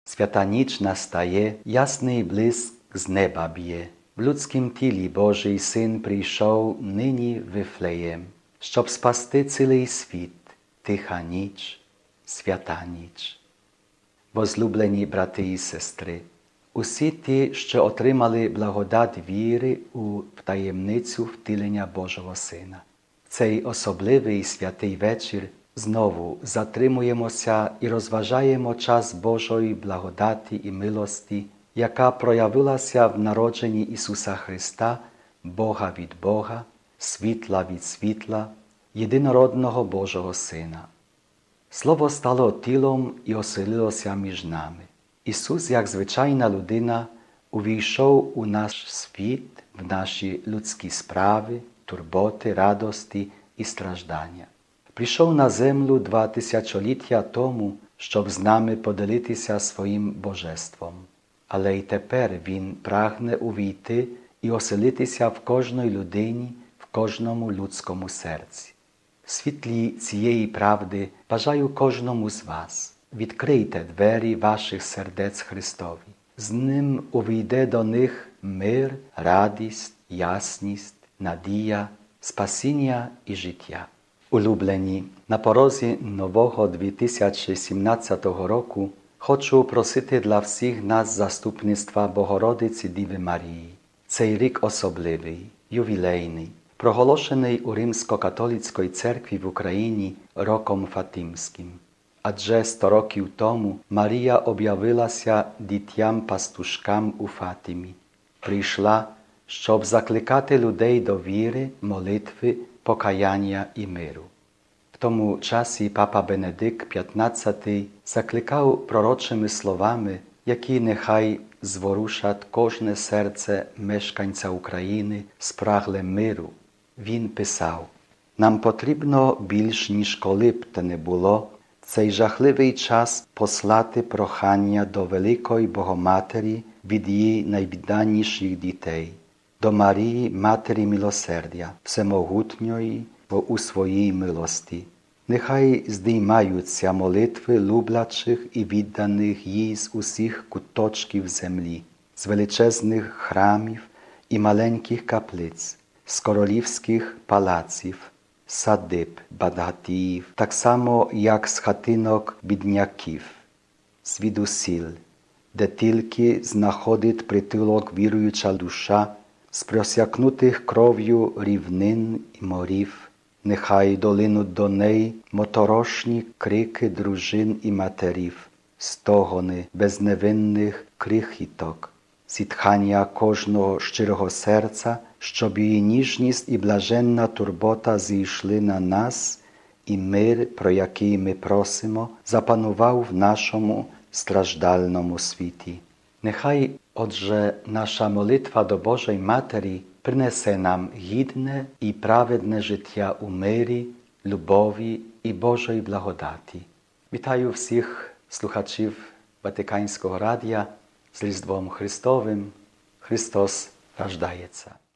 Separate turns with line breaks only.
Свята ніч настає, ясний блиск з неба б'є. В людськім тілі Божий Син прийшов нині в Вифлеєм, щоб спасти цілий світ. Тиха ніч, свята ніч. Возлюблені брати і сестри, усі ті, що отримали благодать віри у таємницю втілення Божого Сина. Цей особливий святий вечір знову затримуємося і розважаємо час Божої благодаті і милості, яка проявилася в народженні Ісуса Христа, Бога від Бога, світла від світла, єдинородного Божого Сина. Слово стало тілом і оселилося між нами. Ісус, як звичайна людина, увійшов у наш світ, в наші людські справи, турботи, радості і страждання. Прийшов на землю 2000 тому, щоб з нами поділитися своїм божеством. Але й тепер Він прагне увійти і оселитися в кожній людині, в кожному людському серці. В світлі цієї правди бажаю кожному з вас. Відкрийте двері ваших сердець Христові. З ним увійде до них мир, радість, ясність, надія, спасіння і життя. Улюблені, на порозі нового 2017 року хочу просити для всіх нас заступництва Богородиці Діви Марії. Цей рік особливий, ювілейний, проголошений у Римсько-католицькій церкві в Україні роком Фатимським. Адже 100 років тому Марія об'явилася дітям-пастушкам у Фатимі. Прийшла, щоб закликати людей до віри, молитви, покаяння і миру. В тому часі папа Бенедикт XV закликав пророчими словами, які нехай зворушать кожне серце мешканця України, спрагле миру. Він писав: «Нам потрібно більш, ніж коли б те не було, цей жахливий час послати прохання до Великої Богоматері від її найвідданіших дітей, до Марії, Матері Милосердя, Всемогутньої, бо у своїй милості. Нехай здіймаються молитви люблячих і відданих їй з усіх куточків землі, з величезних храмів і маленьких каплиць, з королівських палаців, садиб, багатіїв, так само, як з хатинок бідняків, звідусіль, де тільки знаходить притулок віруюча душа, з просякнутих кров'ю рівнин і морів, нехай долинуть до неї моторошні крики дружин і матерів, стогони безневинних крихіток, зітхання кожного щирого серця, щоб її ніжність і блаженна турбота зійшли на нас, і мир, про який ми просимо, запанував в нашому страждальному світі. Нехай, отже, наша молитва до Божої Матері принесе нам гідне і праведне життя у мирі, любові і Божої благодаті. Вітаю всіх слухачів Ватиканського радіо з Різдвом Христовим. Христос рождається.